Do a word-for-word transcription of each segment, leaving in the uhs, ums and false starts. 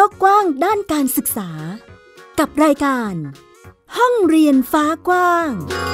กกว้างด้านการศึกษากับรายการห้องเรียนฟ้ากว้าง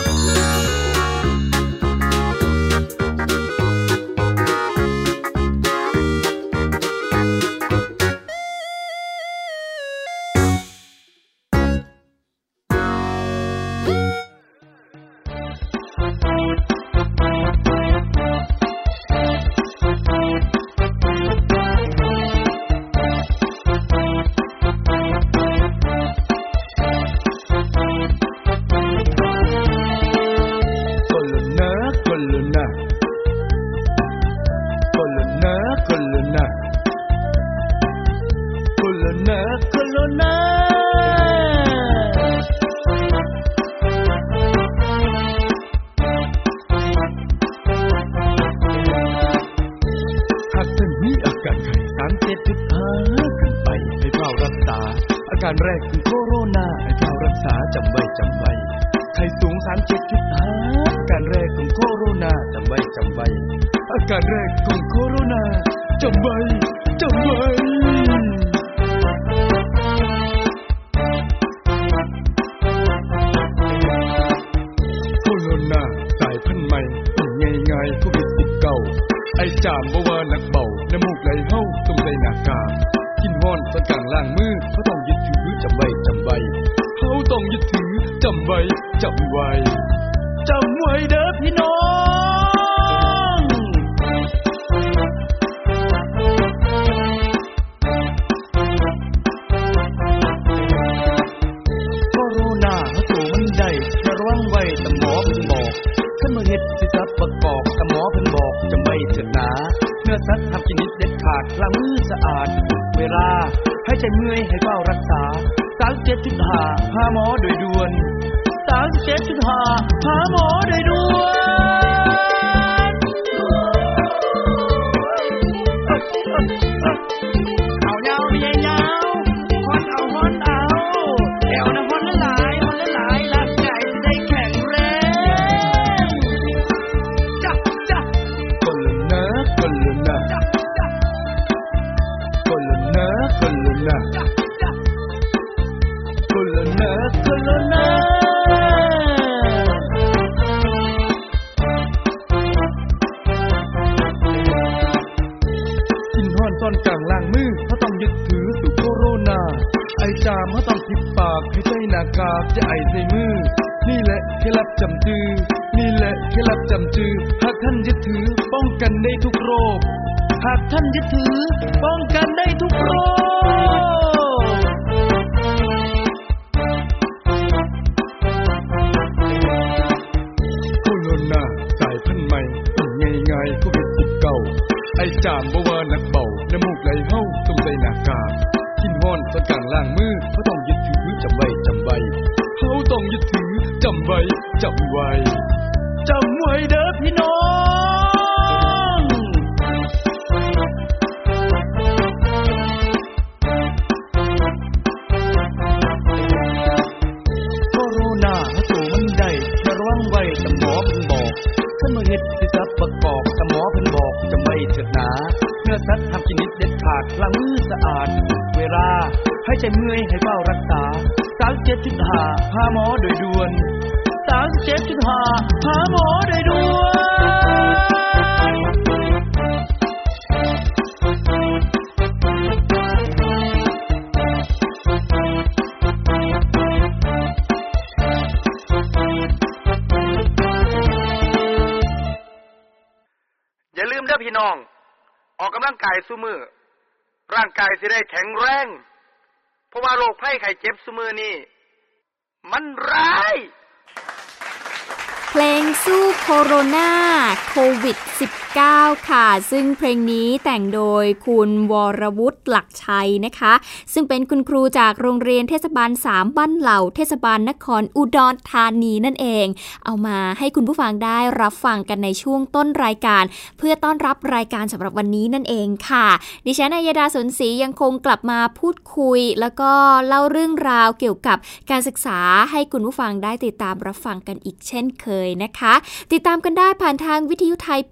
การแรกคือโคโรนาให้เฝ้ารักษาจำไว้จำไว้ไข้สูง สามสิบเจ็ดจุดห้า อาการแรกของโคโรนาจำไว้จำไว้อาการแรกของโคโรนาจำไว้จำไว้โคโรนาสายพันธุ์ใหม่ง่ายๆโควิด สิบเก้า ไอจามบ่ว่านักเบาน้ำมูกไหลเฮาต้องใส่หน้ากากกินฮ้อนส่วนกลางล้างมือเขาต้องยึดถือจำไว้จำไว้เขาต้องยึดถือจำไว้จำไว้จำไว้เด้อพี่น้องโคโรนาเขาตัวมันได้ระวังไว้แต่หมอเพิ่นบอกคันบ่เฮ็ดสิสัตว์ประกอบแต่หมอเพิ่นบอกจำไว้เถิดนะเนื้อสัตว์ทำกินนิดเด็ดขาดล้างมือสะอาดเวลาให้ใจเมื่อยให้เฝ้ารักษา สามสิบเจ็ดจุดห้า หาหมอโดยด่วน สามสิบเจ็ดจุดห้า หาหมอโดยด่วนเอายาวใหญ่ยาวฮอนเอาฮอนเอาแอวนะฮอนหลายฮอนหลายรักใจจะได้แข็งแรงจ๊ะจ๊ะคนละนะคนละนะคนละนะคนละนะคนละนะคนละนะกินฮ้อนตอนกลางล้างมือเขาต้องยึดถือสู่โคโรนาไอจามเขาต้องปิดปากให้ใส่หน้ากากจะไอใส่มือนี่แหละเคล็ดลับจำจือนี่แหละเคล็ดลับจำจือหากท่านยึดถือป้องกันได้ทุกโรคหากท่านยึดถือป้องกันได้ทุกโรคโคโรนาสายพันธุ์ใหม่ง่ายๆโควิด สิบเก้า ไอจามบ่ว่านักเบาน้ำมูกไหลเฮาต้องใส่หน้ากากกินฮ้อนส่วนกลางล้างมือเขาต้องยึดถือจำไว้จำไว้เขาต้องยึดถือจำไว้จำไว้จำไว้เด้อพี่น้องโคโรนาเขาตัวมันได้ระวังไว้แต่หมอเพิ่นบอกคันบ่เฮ็ดสิสัตว์ประกอบแต่หมอเพิ่นบอกจำไว้เถิดนะเนื้อสัตว์ทำกินนิดเด็ดขาดล้างมือสะอาดเวลาให้ใจเมื่อยให้เฝ้ารักษา สามสิบเจ็ดจุดห้า หาหมอโดยด่วน สามสิบเจ็ดจุดห้า หาหมอโดยด่วนอย่าลืมเด้อพี่น้องออกกำลังกายซุมื้อร่างกายสิได้แข็งแรงเพราะว่าโรคภัยไข้เจ็บซุมื้อนี้มันร้ายเพลงสู้โคโรนาโควิด สิบเก้า ค่ะซึ่งเพลงนี้แต่งโดยคุณวรวุฒิหลักชัยนะคะซึ่งเป็นคุณครูจากโรงเรียนเทศบาลสามบ้านเหล่าเทศบาลนครอุดรธานีนั่นเองเอามาให้คุณผู้ฟังได้รับฟังกันในช่วงต้นรายการเพื่อต้อนรับรายการสำหรับวันนี้นั่นเองค่ะดิฉันอัยดาสนศรียังคงกลับมาพูดคุยแล้วก็เล่าเรื่องราวเกี่ยวกับการศึกษาให้คุณผู้ฟังได้ติดตามรับฟังกันอีกเช่นเคยนะคะติดตามกันได้ผ่านทางวิทยุไทย พี บี เอส ค่ะ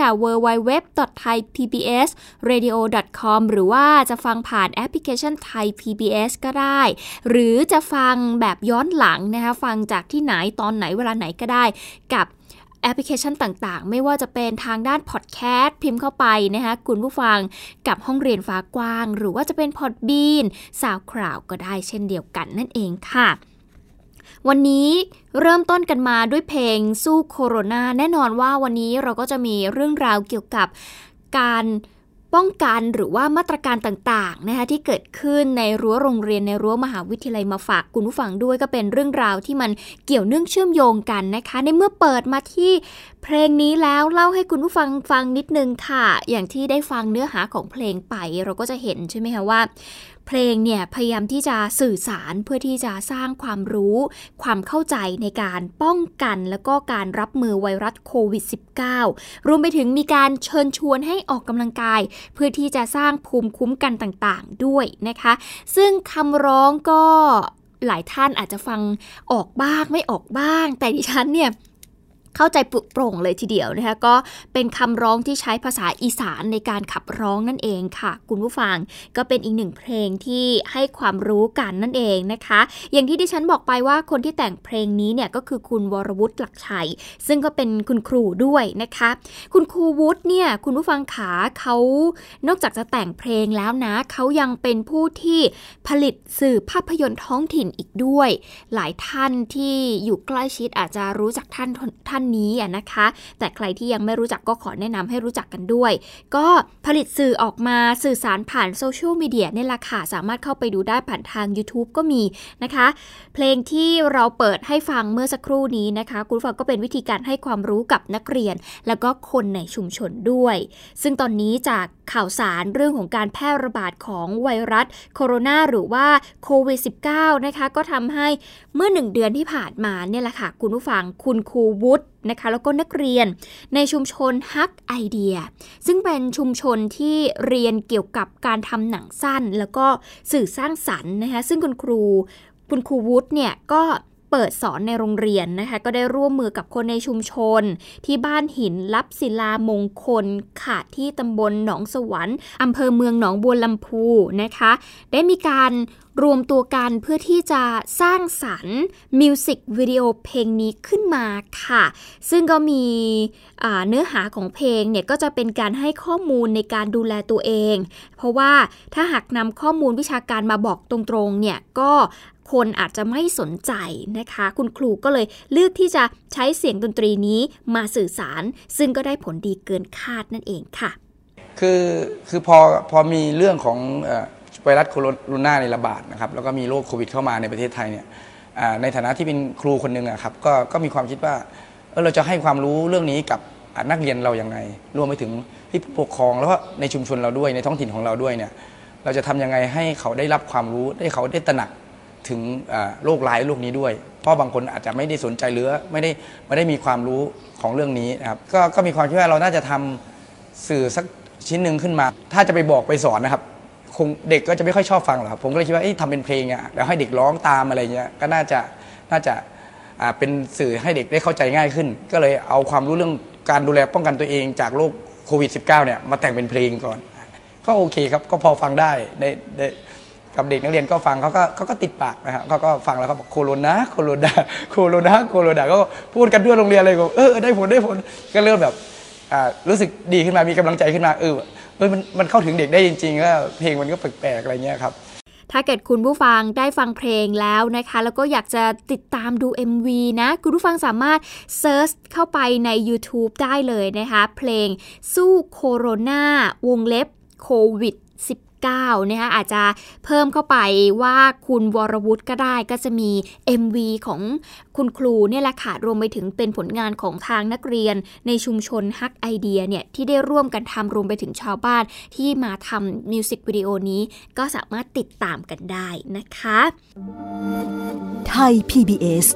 ค่ะ ดับเบิลยู ดับเบิลยู ดับเบิลยู ดอท ไทย พี บี เอส เรดิโอ ดอท คอม หรือว่าจะฟังผ่านแอปพลิเคชัน Thai พี บี เอส ก็ได้หรือจะฟังแบบย้อนหลังนะคะฟังจากที่ไหนตอนไหนเวลาไหนก็ได้กับแอปพลิเคชันต่างๆไม่ว่าจะเป็นทางด้านพอดแคสต์พิมพ์เข้าไปนะคะคุณผู้ฟังกับห้องเรียนฟ้ากว้างหรือว่าจะเป็น Podbean SoundCloud ก็ได้เช่นเดียวกันนั่นเองค่ะวันนี้เริ่มต้นกันมาด้วยเพลงสู้โคโรนาแน่นอนว่าวันนี้เราก็จะมีเรื่องราวเกี่ยวกับการป้องกันหรือว่ามาตรการต่างๆนะคะที่เกิดขึ้นในรั้วโรงเรียนในรั้วมหาวิทยาลัยมาฝากคุณผู้ฟังด้วยก็เป็นเรื่องราวที่มันเกี่ยวเนื่องเชื่อมโยงกันนะคะในเมื่อเปิดมาที่เพลงนี้แล้วเล่าให้คุณผู้ฟังฟังนิดนึงค่ะอย่างที่ได้ฟังเนื้อหาของเพลงไปเราก็จะเห็นใช่ไหมคะว่าเพลงเนี่ยพยายามที่จะสื่อสารเพื่อที่จะสร้างความรู้ความเข้าใจในการป้องกันแล้วก็การรับมือไวรัสโควิด สิบเก้า รวมไปถึงมีการเชิญชวนให้ออกกำลังกายเพื่อที่จะสร้างภูมิคุ้มกันต่างๆด้วยนะคะซึ่งคำร้องก็หลายท่านอาจจะฟังออกบ้างไม่ออกบ้างแต่ดิฉันเนี่ยเข้าใจปลุกโปร่งเลยทีเดียวนะคะก็เป็นคำร้องที่ใช้ภาษาอีสานในการขับร้องนั่นเองค่ะคุณผู้ฟังก็เป็นอีกหนึ่งเพลงที่ให้ความรู้กันนั่นเองนะคะอย่างที่ดิฉันบอกไปว่าคนที่แต่งเพลงนี้เนี่ยก็คือคุณวรวุฒิหลักชัยซึ่งก็เป็นคุณครูด้วยนะคะคุณครูวุฒิเนี่ยคุณผู้ฟังขาเขานอกจากจะแต่งเพลงแล้วนะเขายังเป็นผู้ที่ผลิตสื่อภาพยนตร์ท้องถิ่นอีกด้วยหลายท่านที่อยู่ใกล้ชิดอาจจะรู้จักท่านท่านนี้อ่ะนะคะแต่ใครที่ยังไม่รู้จักก็ขอแนะนำให้รู้จักกันด้วยก็ผลิตสื่อออกมาสื่อสารผ่านโซเชียลมีเดียนี่แหละค่ะสามารถเข้าไปดูได้ผ่านทาง YouTube ก็มีนะคะเพลงที่เราเปิดให้ฟังเมื่อสักครู่นี้นะคะคุณฟังก็เป็นวิธีการให้ความรู้กับนักเรียนแล้วก็คนในชุมชนด้วยซึ่งตอนนี้จากข่าวสารเรื่องของการแพร่ระบาดของไวรัสโคโรนาหรือว่าโควิด สิบเก้า นะคะก็ทำให้เมื่อหนึ่งเดือนที่ผ่านมาเนี่ยแหละค่ะคุณผู้ฟังคุณครูวุฒินะคะแล้วก็นักเรียนในชุมชนฮักไอเดียซึ่งเป็นชุมชนที่เรียนเกี่ยวกับการทำหนังสั้นแล้วก็สื่อสร้างสรรค์นะคะซึ่งคุณครูคุณครูวุฒิเนี่ยก็เปิดสอนในโรงเรียนนะคะก็ได้ร่วมมือกับคนในชุมชนที่บ้านหินลับศิลามงคลค่ะที่ตำบลหนองสวรรค์อำเภอเมืองหนองบัวลำพูนะคะได้มีการรวมตัวกันเพื่อที่จะสร้างสรรค์มิวสิกวิดีโอเพลงนี้ขึ้นมาค่ะซึ่งก็มีเนื้อหาของเพลงเนี่ยก็จะเป็นการให้ข้อมูลในการดูแลตัวเองเพราะว่าถ้าหากนำข้อมูลวิชาการมาบอกตรงๆเนี่ยก็คนอาจจะไม่สนใจนะคะคุณครูก็เลยเลือกที่จะใช้เสียงดนตรีนี้มาสื่อสารซึ่งก็ได้ผลดีเกินคาดนั่นเองค่ะคือคือพอพอมีเรื่องของเอ่อไวรัสโคโรนาในระบาดนะครับแล้วก็มีโรคโควิดเข้ามาในประเทศไทยเนี่ยในฐานะที่เป็นครูคนหนึ่งครับก็ก็มีความคิดว่าเออเราจะให้ความรู้เรื่องนี้กับนักเรียนเราอย่างไรรวมไปถึงที่ผู้ปกครองแล้วก็ในชุมชนเราด้วยในท้องถิ่นของเราด้วยเนี่ยเราจะทำยังไงให้เขาได้รับความรู้ให้เขาได้ตระหนักถึงโรคร้ายโรคนี้ด้วยเพราะบางคนอาจจะไม่ได้สนใจหรือไม่ได้ไม่ได้มีความรู้ของเรื่องนี้นะครับก็ก็มีความคิดว่าเราน่าจะทำสื่อสักชิ้นหนึ่งขึ้นมาถ้าจะไปบอกไปสอนนะครับคงเด็กก็จะไม่ค่อยชอบฟังหรอกผมก็เลยคิดว่าทำเป็นเพลงอ่ะแล้วให้เด็กร้องตามอะไรเงี้ยก็น่าจะน่าจะเป็นสื่อให้เด็กได้เข้าใจง่ายขึ้นก็เลยเอาความรู้เรื่องการดูแลป้องกันตัวเองจากโรคโควิด สิบเก้า เนี่ยมาแต่งเป็นเพลงก่อนก็โอเคครับก็พอฟังได้ในกับเด็กนักเรียนก็ฟังเขาก็เขาก็ติดปากนะครับเขาก็ฟังแล้วเขาบอกโคโรนาโคโรนาโคโรนาโคโรนาก็พูดกันทั่วโรงเรียนเลยก็เออได้ผลได้ผลก็เริ่มแบบรู้สึกดีขึ้นมามีกำลังใจขึ้นมาเออเออมันมันเข้าถึงเด็กได้จริงๆแล้วเพลงมันก็แปลกๆอะไรเงี้ยครับถ้าเกิดคุณผู้ฟังได้ฟังเพลงแล้วนะคะแล้วก็อยากจะติดตามดู เอ็ม วี นะคุณผู้ฟังสามารถเซิร์ชเข้าไปใน YouTube ได้เลยนะคะเพลงสู้โคโรนาวงเล็บโควิด สิบเก้า นะคะอาจจะเพิ่มเข้าไปว่าคุณวรวุฒิก็ได้ก็จะมี เอ็ม วี ของคุณครูเนี่ยแหละค่ะรวมไปถึงเป็นผลงานของทางนักเรียนในชุมชนฮักไอเดียเนี่ยที่ได้ร่วมกันทำรวมไปถึงชาวบ้านที่มาทำมิวสิกวิดีโอนี้ก็สามารถติดตามกันได้นะคะไทย พี บี เอส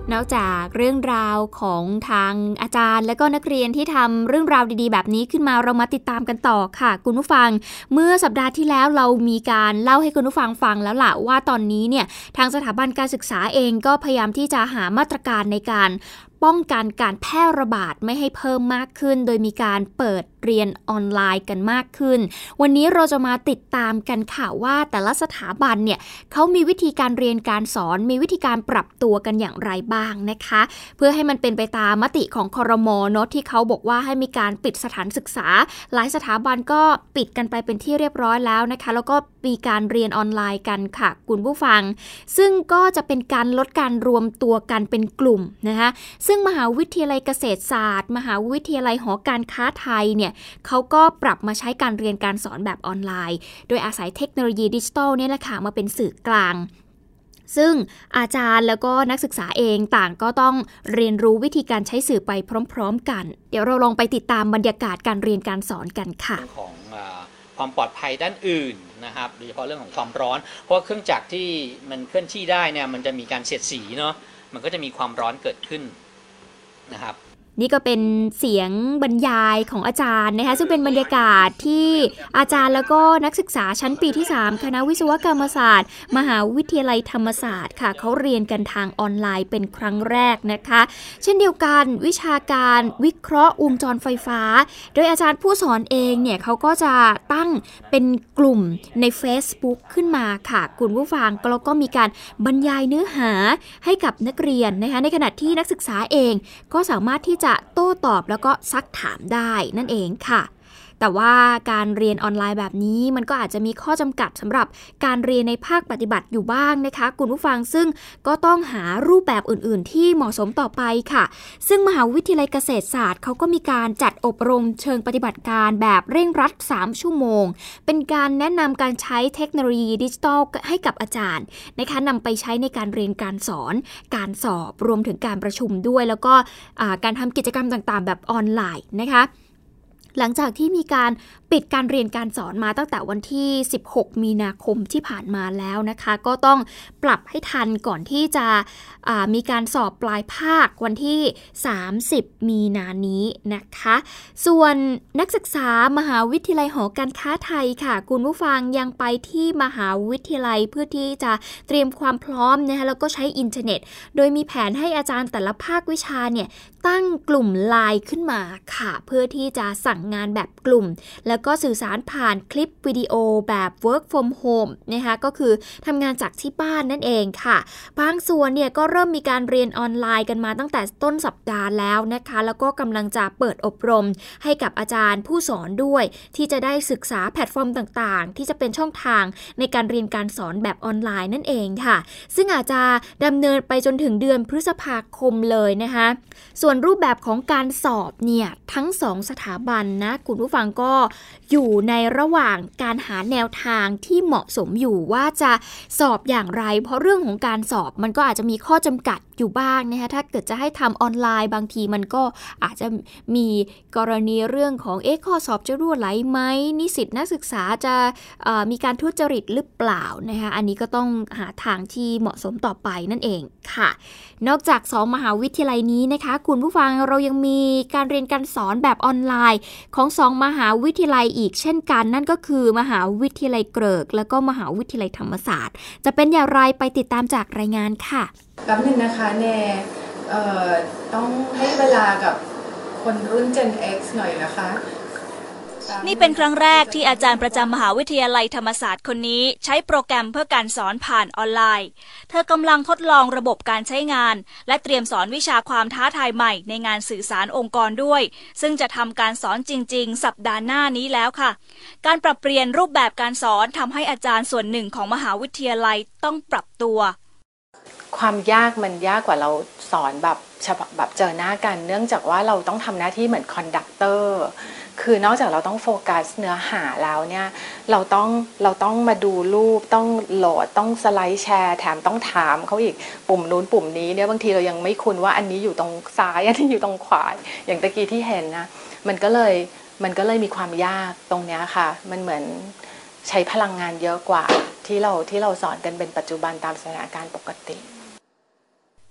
นอกจากเรื่องราวของทางอาจารย์และก็นักเรียนที่ทำเรื่องราวดีๆแบบนี้ขึ้นมาเรามาติดตามกันต่อค่ะคุณผู้ฟังเมื่อสัปดาห์ที่แล้วเรามีการเล่าให้คุณผู้ฟังฟังแล้วล่ะว่าตอนนี้เนี่ยทางสถาบันการศึกษาเองก็พยายามที่จะหามาตรการในการป้องกันการแพร่ระบาดไม่ให้เพิ่มมากขึ้นโดยมีการเปิดเรียนออนไลน์กันมากขึ้นวันนี้เราจะมาติดตามกันค่ะว่าแต่ละสถาบันเนี่ยเขามีวิธีการเรียนการสอนมีวิธีการปรับตัวกันอย่างไรบ้างนะคะเพื่อให้มันเป็นไปตามมติของครม.เนาะที่เขาบอกว่าให้มีการปิดสถานศึกษาหลายสถาบันก็ปิดกันไปเป็นที่เรียบร้อยแล้วนะคะแล้วก็มีการเรียนออนไลน์กันค่ะคุณผู้ฟังซึ่งก็จะเป็นการลดการรวมตัวกันเป็นกลุ่มนะคะซึ่งมหาวิทยาลัยเกษตรศาสตร์มหาวิทยาลัยหอการค้าไทยเนี่ยเขาก็ปรับมาใช้การเรียนการสอนแบบออนไลน์โดยอาศัยเทคโนโลยีดิจิทัลเนี่ยแหละค่ะมาเป็นสื่อกลางซึ่งอาจารย์แล้วก็นักศึกษาเองต่างก็ต้องเรียนรู้วิธีการใช้สื่อไปพร้อมๆกันเดี๋ยวเราลองไปติดตามบรรยากาศการเรียนการสอนกันค่ะของความปลอดภัยด้านอื่นนะครับโดยเฉพาะเรื่องของความร้อนเพราะว่าเครื่องจักรที่มันเคลื่อนที่ได้เนี่ยมันจะมีการเสียดสีเนาะมันก็จะมีความร้อนเกิดขึ้นนะครับนี่ก็เป็นเสียงบรรยายของอาจารย์นะคะซึ่งเป็นบรรยากาศที่อาจารย์แล้วก็นักศึกษาชั้นปีที่สามคณะวิศวกรรมศาสตร์มหาวิทยาลัยธรรมศาสตร์ค่ะเขาเรียนกันทางออนไลน์เป็นครั้งแรกนะคะเช่นเดียวกันวิชาการวิเคราะห์วงจรไฟฟ้าโดยอาจารย์ผู้สอนเองเนี่ยเขาก็จะตั้งเป็นกลุ่มใน Facebook ขึ้นมาค่ะคุณผู้ฟังแล้วก็มีการบรรยายเนื้อหาให้กับนักเรียนนะคะในขณะที่นักศึกษาเองก็สามารถที่จะโต้ตอบแล้วก็ซักถามได้นั่นเองค่ะแต่ว่าการเรียนออนไลน์แบบนี้มันก็อาจจะมีข้อจำกัดสำหรับการเรียนในภาคปฏิบัติอยู่บ้างนะคะคุณผู้ฟังซึ่งก็ต้องหารูปแบบอื่นๆที่เหมาะสมต่อไปค่ะซึ่งมหาวิทยาลัยเกษตรศาสตร์เขาก็มีการจัดอบรมเชิงปฏิบัติการแบบเร่งรัดสามชั่วโมงเป็นการแนะนำการใช้เทคโนโลยีดิจิทัลให้กับอาจารย์นะคะนำไปใช้ในการเรียนการสอนการสอบรวมถึงการประชุมด้วยแล้วก็การทำกิจกรรมต่างๆแบบออนไลน์นะคะหลังจากที่มีการปิดการเรียนการสอนมาตั้งแต่วันที่สิบหกมีนาคมที่ผ่านมาแล้วนะคะก็ต้องปรับให้ทันก่อนที่จะมีการสอบปลายภาควันที่สามสิบมีนานี้นะคะส่วนนักศึกษามหาวิทยาลัยหอการค้าไทยค่ะคุณผู้ฟังยังไปที่มหาวิทยาลัยเพื่อที่จะเตรียมความพร้อมนะคะแล้วก็ใช้อินเทอร์เน็ตโดยมีแผนให้อาจารย์แต่ละภาควิชาเนี่ยตั้งกลุ่มไลน์ขึ้นมาค่ะเพื่อที่จะสั่งงานแบบกลุ่มแล้วก็สื่อสารผ่านคลิปวิดีโอแบบ work from home นะคะก็คือทำงานจากที่บ้านนั่นเองค่ะบางส่วนเนี่ยก็เริ่มมีการเรียนออนไลน์กันมาตั้งแต่ต้นสัปดาห์แล้วนะคะแล้วก็กำลังจะเปิดอบรมให้กับอาจารย์ผู้สอนด้วยที่จะได้ศึกษาแพลตฟอร์มต่างๆที่จะเป็นช่องทางในการเรียนการสอนแบบออนไลน์นั่นเองค่ะซึ่งอาจจะดำเนินไปจนถึงเดือนพฤษภาคมเลยนะคะส่วนรูปแบบของการสอบเนี่ยทั้งสองสถาบันนะคุณผู้ฟังก็อยู่ในระหว่างการหาแนวทางที่เหมาะสมอยู่ว่าจะสอบอย่างไรเพราะเรื่องของการสอบมันก็อาจจะมีข้อจำกัดอยู่บ้างนะคะถ้าเกิดจะให้ทำออนไลน์บางทีมันก็อาจจะมีกรณีเรื่องของเอ๊ะข้อสอบจะรั่วไหลไหมนิสิตนักศึกษาจะมีการทุจริตหรือเปล่านะคะอันนี้ก็ต้องหาทางที่เหมาะสมต่อไปนั่นเองค่ะนอกจากสองมหาวิทยาลัยนี้นะคะคุณผู้ฟังเรายังมีการเรียนการสอนแบบออนไลน์ของสองมหาวิทยาลัยอีกเช่นกันนั่นก็คือมหาวิทยาลัยเกริกแล้วก็มหาวิทยาลัยธรรมศาสตร์จะเป็นอย่างไรไปติดตามจากรายงานค่ะแป๊บนึงนะคะแน่ต้องให้เวลากับคนรุ่น Gen X หน่อยนะคะนี่เป็นครั้งแรกที่อาจารย์ประจำมหาวิทยาลัยธรรมศาสตร์คนนี้ใช้โปรแกรมเพื่อการสอนผ่านออนไลน์เธอกำลังทดลองระบบการใช้งานและเตรียมสอนวิชาความท้าทายใหม่ในงานสื่อสารองค์กรด้วยซึ่งจะทำการสอนจริงๆสัปดาห์หน้านี้แล้วค่ะการปรับเปลี่ยนรูปแบบการสอนทำให้อาจารย์ส่วนหนึ่งของมหาวิทยาลัยต้องปรับตัวความยากมันยากกว่าเราสอนแบบฉบับแบบเจอหน้ากันเนื่องจากว่าเราต้องทำหน้าที่เหมือนคอนดักเตอร์คือนอกจากเราต้องโฟกัสเนื้อหาแล้วเนี่ยเราต้องเราต้องมาดูรูปต้องโหลดต้องสไลด์แชร์แถมต้องถามเขาอีกปุ่มนู้นปุ่มนี้เนี่ยบางทีเรายังไม่คุ้นว่าอันนี้อยู่ตรงซ้ายอันนี้อยู่ตรงขวาอย่างตะกี้ที่เห็นนะมันก็เลยมันก็เลยมีความยากตรงนี้ค่ะมันเหมือนใช้พลังงานเยอะกว่าที่เราที่เราสอนกันเป็นปัจจุบันตามสถานการณ์ปกติ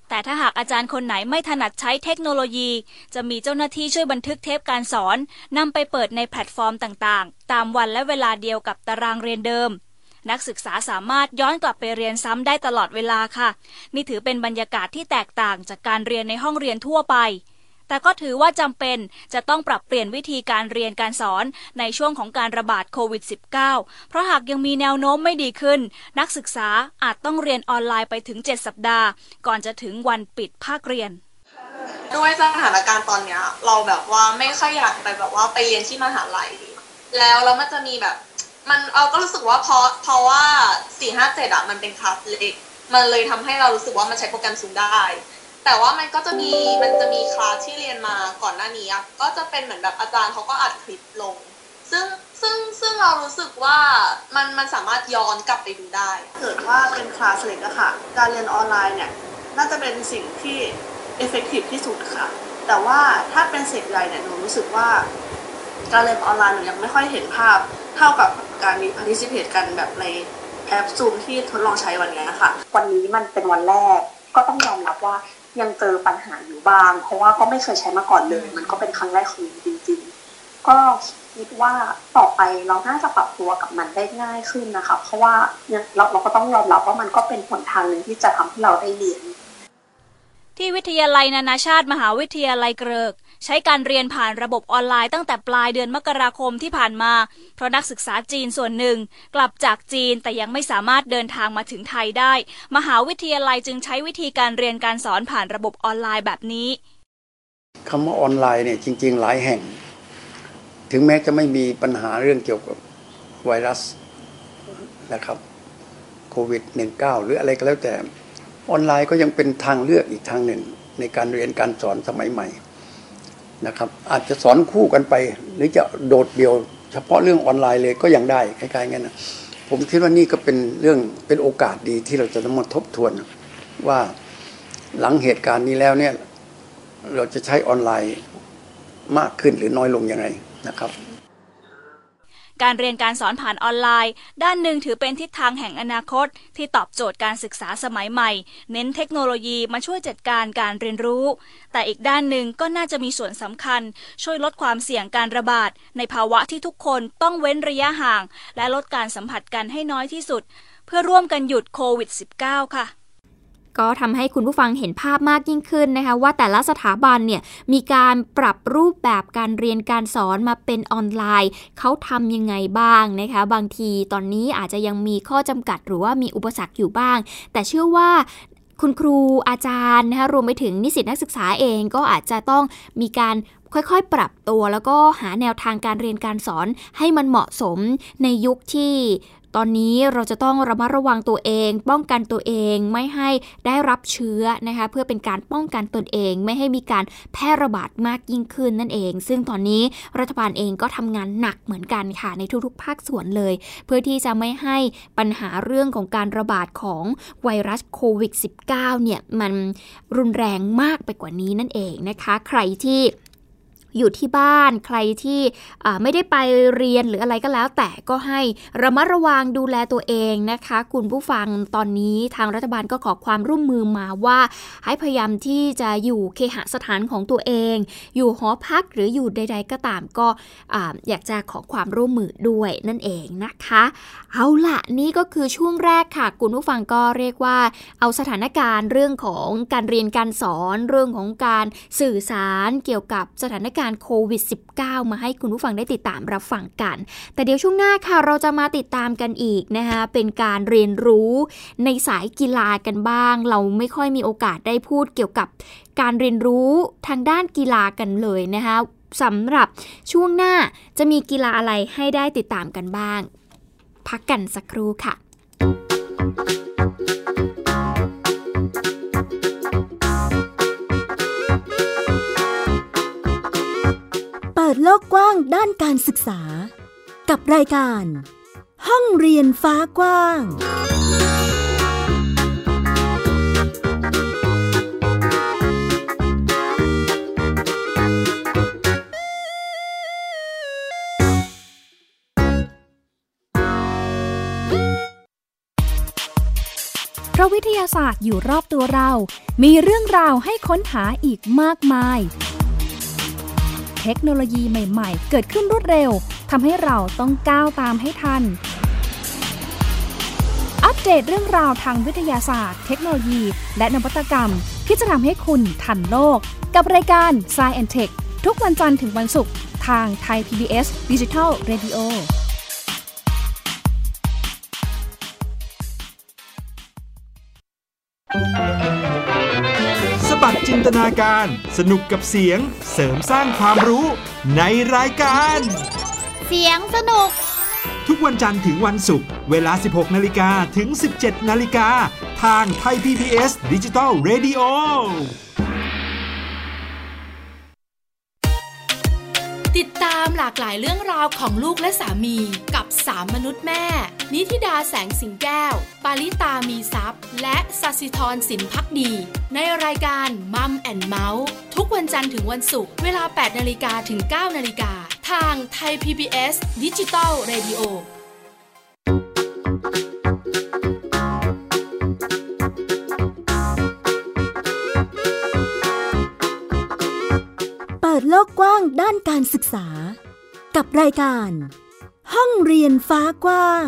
แต่ถ้าหากอาจารย์คนไหนไม่ถนัดใช้เทคโนโลยีจะมีเจ้าหน้าที่ช่วยบันทึกเทปการสอนนำไปเปิดในแพลตฟอร์มต่างๆตามวันและเวลาเดียวกับตารางเรียนเดิมนักศึกษาสามารถย้อนกลับไปเรียนซ้ำได้ตลอดเวลาค่ะนี่ถือเป็นบรรยากาศที่แตกต่างจากการเรียนในห้องเรียนทั่วไปแต่ก็ถือว่าจำเป็นจะต้องปรับเปลี่ยนวิธีการเรียนการสอนในช่วงของการระบาดโควิด สิบเก้า เพราะหากยังมีแนวโน้มไม่ดีขึ้นนักศึกษาอาจต้องเรียนออนไลน์ไปถึงเจ็ดสัปดาห์ก่อนจะถึงวันปิดภาคเรียนด้วยสถานการณ์ตอนนี้เราแบบว่าไม่ค่อยอยากไปแบบว่าไปเรียนที่มหาลัยแล้วแล้วมันจะมีแบบมันเราก็รู้สึกว่าเพราะเพราะว่าสี่ ห้า เจ็ดอ่ะมันเป็นคลาสเล็กมันเลยทำให้เรารู้สึกว่ามันใช้โปรแกรมซูมได้แต่ว่ามันก็จะมีมันจะมีคลาสที่เรียนมาก่อนหน้านี้ก็จะเป็นเหมือนแบบอาจารย์เขาก็อัดคลิปลงซึ่งซึ่งซึ่งเรารู้สึกว่ามันมันสามารถย้อนกลับไปดูได้เกิดว่าเป็นคลาสเล็กอะค่ะการเรียนออนไลน์เนี่ยน่าจะเป็นสิ่งที่เอฟเฟกตีฟที่สุดค่ะแต่ว่าถ้าเป็นเซตใหญ่เนี่ยหนูรู้สึกว่าการเรียนออนไลน์หนูยังไม่ค่อยเห็นภาพเท่ากับการมี participate กันแบบในแอป Zoom ที่ทดลองใช้วันนี้ค่ะวันนี้มันเป็นวันแรกก็ต้องยอมรับว่ายังเจอปัญหาอยู่บ้างเพราะว่าก็ไม่เคยใช้มาก่อนเลยมันก็เป็นครั้งแรกของหนูจริงๆก็คิดว่าต่อไปเราน่าจะปรับตัวกับมันได้ง่ายขึ้นนะคะเพราะว่าเราเราก็ต้องยอมรับว่ามันก็เป็นหนทางนึงที่จะทำให้เราได้เรียนที่วิทยาลัยนานาชาติมหาวิทยาลัยเกริกใช้การเรียนผ่านระบบออนไลน์ตั้งแต่ปลายเดือนมกราคมที่ผ่านมาเพราะนักศึกษาจีนส่วนหนึ่งกลับจากจีนแต่ยังไม่สามารถเดินทางมาถึงไทยได้มหาวิทยาลัยจึงใช้วิธีการเรียนการสอนผ่านระบบออนไลน์แบบนี้คำว่าออนไลน์เนี่ยจริงๆหลายแห่งถึงแม้จะไม่มีปัญหาเรื่องเกี่ยวกับไวรัสนะครับโควิด สิบเก้า หรืออะไรก็แล้วแต่ออนไลน์ก็ยังเป็นทางเลือกอีกทางหนึ่งในการเรียนการสอนสมัยใหม่นะครับอาจจะสอนคู่กันไปหรือจะโดดเดี่ยวเฉพาะเรื่องออนไลน์เลยก็ยังได้คล้ายๆงั้นนะผมคิดว่านี่ก็เป็นเรื่องเป็นโอกาสดีที่เราจะต้องมาทบทวนว่าหลังเหตุการณ์นี้แล้วเนี่ยเราจะใช้ออนไลน์มากขึ้นหรือน้อยลงยังไงนะครับการเรียนการสอนผ่านออนไลน์ด้านหนึ่งถือเป็นทิศทางแห่งอนาคตที่ตอบโจทย์การศึกษาสมัยใหม่เน้นเทคโนโลยีมาช่วยจัดการการเรียนรู้แต่อีกด้านหนึ่งก็น่าจะมีส่วนสำคัญช่วยลดความเสี่ยงการระบาดในภาวะที่ทุกคนต้องเว้นระยะห่างและลดการสัมผัสกันให้น้อยที่สุดเพื่อร่วมกันหยุดโควิด สิบเก้า ค่ะก็ทำให้คุณผู้ฟังเห็นภาพมากยิ่งขึ้นนะคะว่าแต่ละสถาบันเนี่ยมีการปรับรูปแบบการเรียนการสอนมาเป็นออนไลน์เขาทำยังไงบ้างนะคะบางทีตอนนี้อาจจะยังมีข้อจำกัดหรือว่ามีอุปสรรคอยู่บ้างแต่เชื่อว่าคุณครูอาจารย์นะคะรวมไปถึงนิสิตนักศึกษาเองก็อาจจะต้องมีการค่อยๆปรับตัวแล้วก็หาแนวทางการเรียนการสอนให้มันเหมาะสมในยุคที่ตอนนี้เราจะต้องระมัดระวังตัวเองป้องกันตัวเองไม่ให้ได้รับเชื้อนะคะเพื่อเป็นการป้องกันตนเองไม่ให้มีการแพร่ระบาดมากยิ่งขึ้นนั่นเองซึ่งตอนนี้รัฐบาลเองก็ทำงานหนักเหมือนกันค่ะในทุกๆภาคส่วนเลยเพื่อที่จะไม่ให้ปัญหาเรื่องของการระบาดของไวรัสโควิด สิบเก้า เนี่ยมันรุนแรงมากไปกว่านี้นั่นเองนะคะใครที่อยู่ที่บ้านใครที่ไม่ได้ไปเรียนหรืออะไรก็แล้วแต่ก็ให้ระมัดระวังดูแลตัวเองนะคะคุณผู้ฟังตอนนี้ทางรัฐบาลก็ขอความร่วมมือมาว่าให้พยายามที่จะอยู่เคหสถานของตัวเองอยู่หอพักหรืออยู่ใดๆก็ตามก็อยากจะขอความร่วมมือด้วยนั่นเองนะคะเอาล่ะนี่ก็คือช่วงแรกค่ะคุณผู้ฟังก็เรียกว่าเอาสถานการณ์เรื่องของการเรียนการสอนเรื่องของการสื่อสารเกี่ยวกับสถานการณ์โควิด สิบเก้า มาให้คุณผู้ฟังได้ติดตามรับฟังกันแต่เดี๋ยวช่วงหน้าค่ะเราจะมาติดตามกันอีกนะคะเป็นการเรียนรู้ในสายกีฬากันบ้างเราไม่ค่อยมีโอกาสได้พูดเกี่ยวกับการเรียนรู้ทางด้านกีฬากันเลยนะคะสำหรับช่วงหน้าจะมีกีฬาอะไรให้ได้ติดตามกันบ้างพักกันสักครู่ค่ะเปิดโลกกว้างด้านการศึกษากับรายการห้องเรียนฟ้ากว้างราะวิทยาศาสตร์อยู่รอบตัวเรามีเรื่องราวให้ค้นหาอีกมากมายเทคโนโลยีใหม่ๆเกิดขึ้นรวดเร็วทำให้เราต้องก้าวตามให้ทันอัปเดตเรื่องราวทางวิทยาศาสตร์เทคโนโลยีและนวัตกรรมที่จะทำให้คุณทันโลกกับรายการ Science แอนด์ Tech ทุกวันจันทร์ถึงวันศุกร์ทางไทย พี บี เอส Digital Radio สบัดจินตนาการสนุกกับเสียงเสริมสร้างความรู้ในรายการเสียงสนุกทุกวันจันทร์ถึงวันศุกร์เวลา สิบหกนาฬิกา ถึง สิบเจ็ดนาฬิกา ทางไทย พี บี เอส Digital Radio ติดตามหลากหลายเรื่องราวของลูกและสามีกับสามมนุษย์แม่นิธิดาแสงสิงแก้วปาริตามีทรัพย์และสัสิธรสินภักดีในรายการมัมแอนด์เมาส์ทุกวันจันทร์ถึงวันศุกร์เวลา แปดนาฬิกา ถึง เก้านาฬิกา ทางไทย พี บี เอส Digital Radio เปิดโลกกว้างด้านการศึกษากับรายการห้องเรียนฟ้ากว้าง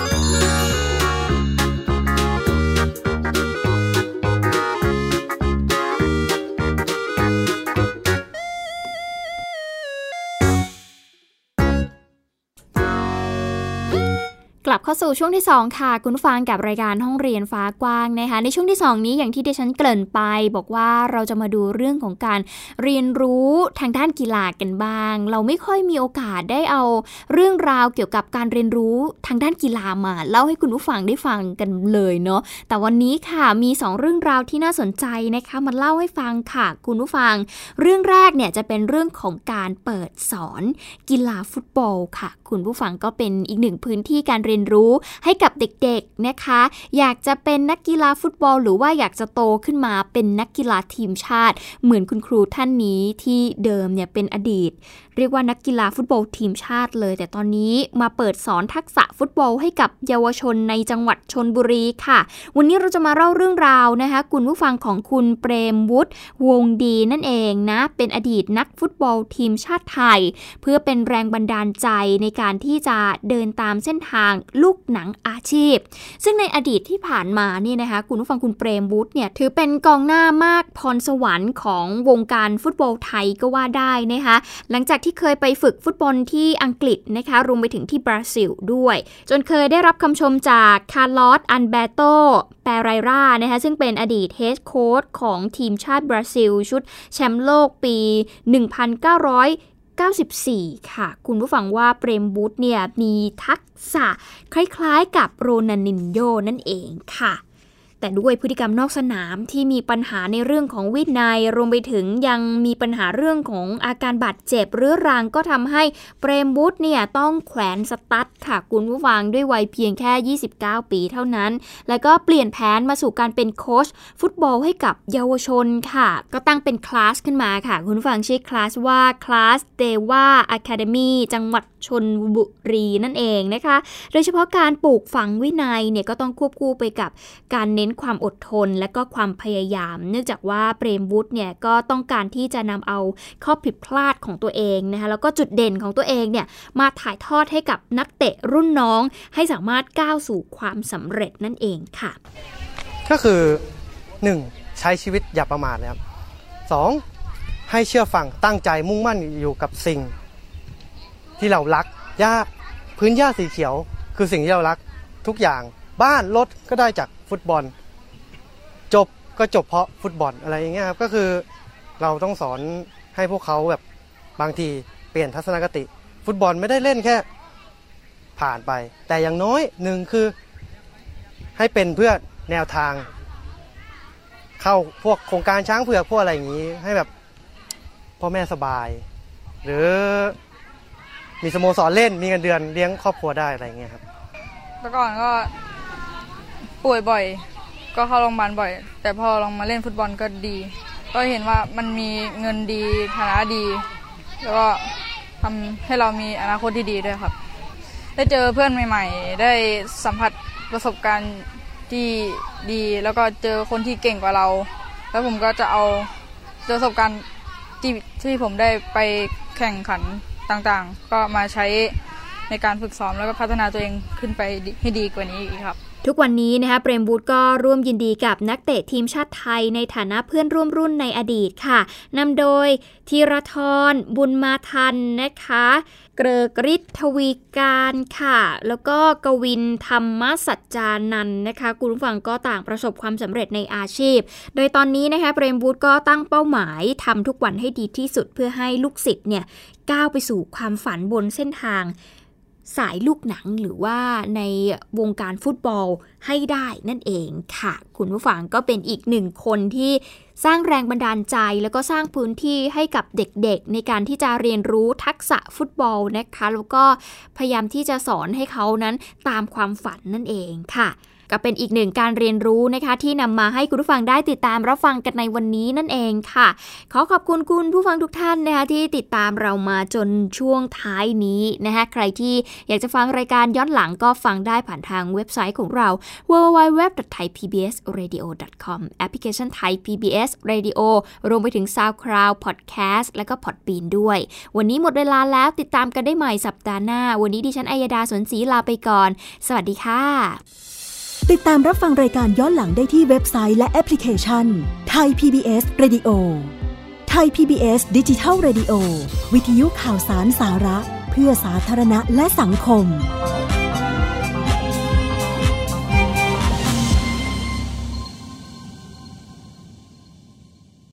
กลับเข้าสู่ช่วงที่สองค่ะคุณผู้ฟังกับรายการห้องเรียนฟ้ากว้างนะคะในช่วงที่สองนี้อย่างที่ดิฉันเกริ่นไปบอกว่าเราจะมาดูเรื่องของการเรียนรู้ทางด้านกีฬากันบ้างเราไม่ค่อยมีโอกาสได้เอาเรื่องราวเกี่ยวกับการเรียนรู้ทางด้านกีฬามาเล่าให้คุณผู้ฟังได้ฟังกันเลยเนาะแต่วันนี้ค่ะมีสองเรื่องราวที่น่าสนใจนะคะมาเล่าให้ฟังค่ะคุณผู้ฟังเรื่องแรกเนี่ยจะเป็นเรื่องของการเปิดสอนกีฬาฟุตบอลค่ะคุณผู้ฟังก็เป็นอีกหนึ่งพื้นที่การเรียนรู้ให้กับเด็กๆนะคะอยากจะเป็นนักกีฬาฟุตบอลหรือว่าอยากจะโตขึ้นมาเป็นนักกีฬาทีมชาติเหมือนคุณครูท่านนี้ที่เดิมเนี่ยเป็นอดีตเรียกว่านักกีฬาฟุตบอลทีมชาติเลยแต่ตอนนี้มาเปิดสอนทักษะฟุตบอลให้กับเยาวชนในจังหวัดชลบุรีค่ะวันนี้เราจะมาเล่าเรื่องราวนะคะคุณผู้ฟังของคุณเปรมวุฒิวงศ์ดีนั่นเองนะเป็นอดีตนักฟุตบอลทีมชาติไทยเพื่อเป็นแรงบันดาลใจในการที่จะเดินตามเส้นทางลูกหนังอาชีพซึ่งในอดีตที่ผ่านมานี่นะคะคุณผู้ฟังคุณเปรมวุฒิเนี่ยถือเป็นกองหน้ามากพรสวรรค์ของวงการฟุตบอลไทยก็ว่าได้นะคะหลังจากที่เคยไปฝึกฟุตบอลที่อังกฤษนะคะรวมไปถึงที่บราซิลด้วยจนเคยได้รับคำชมจากคาร์ลอสอันเบโตเปเรรานะคะซึ่งเป็นอดีตเฮดโค้ชของทีมชาติบราซิลชุดแชมป์โลกปีหนึ่งพันเก้าร้อยเก้าสิบสี่ค่ะคุณผู้ฟังว่าเปรมวุฒิเนี่ยมีทักษะคล้ายๆกับโรนัลดินโญ่นั่นเองค่ะแต่ด้วยพฤติกรรมนอกสนามที่มีปัญหาในเรื่องของวินัยรวมไปถึงยังมีปัญหาเรื่องของอาการบาดเจ็บเรื้อรังก็ทำให้เปรมวุฒิเนี่ยต้องแขวนสตั๊ดค่ะคุณผู้ฟังด้วยวัยเพียงแค่ยี่สิบเก้าปีเท่านั้นแล้วก็เปลี่ยนแผนมาสู่การเป็นโค้ชฟุตบอลให้กับเยาวชนค่ะก็ตั้งเป็นคลาสขึ้นมาค่ะคุณผู้ฟังชื่อคลาสว่าคลาสเดว่าอะคาเดมี่จังหวัดชลบุรีนั่นเองนะคะโดยเฉพาะการปลูกฝังวินัยเนี่ยก็ต้องควบคู่ไปกับการเน้นความอดทนและก็ความพยายามเนื่องจากว่าเปรมวุฒิเนี่ยก็ต้องการที่จะนำเอาข้อผิดพลาดของตัวเองนะคะแล้วก็จุดเด่นของตัวเองเนี่ยมาถ่ายทอดให้กับนักเตะรุ่นน้องให้สามารถก้าวสู่ความสำเร็จนั่นเองค่ะก็คือหนึ่งใช้ชีวิตอย่าประมาทนะครับสองให้เชื่อฟังตั้งใจมุ่งมั่นอยู่กับสิ่งที่เรารักหญ้าพื้นหญ้าสีเขียวคือสิ่งที่เรารักทุกอย่างบ้านรถก็ได้จากฟุตบอลจบก็จบเพราะฟุตบอลอะไรอย่างเงี้ยครับก็คือเราต้องสอนให้พวกเขาแบบบางทีเปลี่ยนทัศนคติฟุตบอลไม่ได้เล่นแค่ผ่านไปแต่อย่างน้อยหนึ่งคือให้เป็นเพื่อแนวทางเข้าพวกโครงการช้างเผือกพวกอะไรอย่างนี้ให้แบบพ่อแม่สบายหรือมีสโมสรเล่นมีเงินเดือนเลี้ยงครอบครัวได้อะไรอย่างเงี้ยครับเมื่อก่อนก็ป่วยบ่อยก็เข้าโรงพยาบาลบ่อยแต่พอลองมาเล่นฟุตบอลก็ดีก็เห็นว่ามันมีเงินดีฐานะดีแล้วก็ทำให้เรามีอนาคตที่ดีด้วยครับได้เจอเพื่อนใหม่ๆได้สัมผัสประสบการณ์จที่ดีแล้วก็เจอคนที่เก่งกว่าเราแล้วผมก็จะเอาเจอประสบการณ์ที่ที่ผมได้ไปแข่งขันต่างๆก็มาใช้ในการฝึกซ้อมแล้วก็พัฒนาตัวเองขึ้นไปให้ดีกว่านี้อีกครับทุกวันนี้นะคะเปรมบุตรก็ร่วมยินดีกับนักเตะทีมชาติไทยในฐานะเพื่อนร่วมรุ่นในอดีตค่ะนำโดยธีรทรบุญมาทันนะคะเกริกฤทธิ์ทวีการค่ะแล้วก็กวินธรรมสัจจานันท์นะคะคุณผู้ฟังก็ต่างประสบความสำเร็จในอาชีพโดยตอนนี้นะคะเปรมบุตรก็ตั้งเป้าหมายทำทุกวันให้ดีที่สุดเพื่อให้ลูกศิษย์เนี่ยก้าวไปสู่ความฝันบนเส้นทางสายลูกหนังหรือว่าในวงการฟุตบอลให้ได้นั่นเองค่ะคุณผู้ฟังก็เป็นอีกหนึ่งคนที่สร้างแรงบันดาลใจแล้วก็สร้างพื้นที่ให้กับเด็กๆในการที่จะเรียนรู้ทักษะฟุตบอลนะคะแล้วก็พยายามที่จะสอนให้เขานั้นตามความฝันนั่นเองค่ะก็เป็นอีกหนึ่งการเรียนรู้นะคะที่นำมาให้คุณผู้ฟังได้ติดตามรับฟังกันในวันนี้นั่นเองค่ะขอขอบคุณคุณผู้ฟังทุกท่านนะคะที่ติดตามเรามาจนช่วงท้ายนี้นะคะใครที่อยากจะฟังรายการย้อนหลังก็ฟังได้ผ่านทางเว็บไซต์ของเรา ดับเบิลยู ดับเบิลยู ดับเบิลยู ดอท ไทย พี บี เอส เรดิโอ ดอท คอม แอปพลิเคชัน Thai พี บี เอส Radio รวมไปถึง SoundCloud Podcast และก็ Podbean ด้วยวันนี้หมดเวลาแล้วติดตามกันได้ใหม่สัปดาห์หน้าวันนี้ดิฉันอัยดาสวนศรีลาไปก่อนสวัสดีค่ะติดตามรับฟังรายการย้อนหลังได้ที่เว็บไซต์และแอปพลิเคชัน Thai พี บี เอส Radio Thai พี บี เอส Digital Radio วิทยุข่าวสารสาระเพื่อสาธารณะและสังคม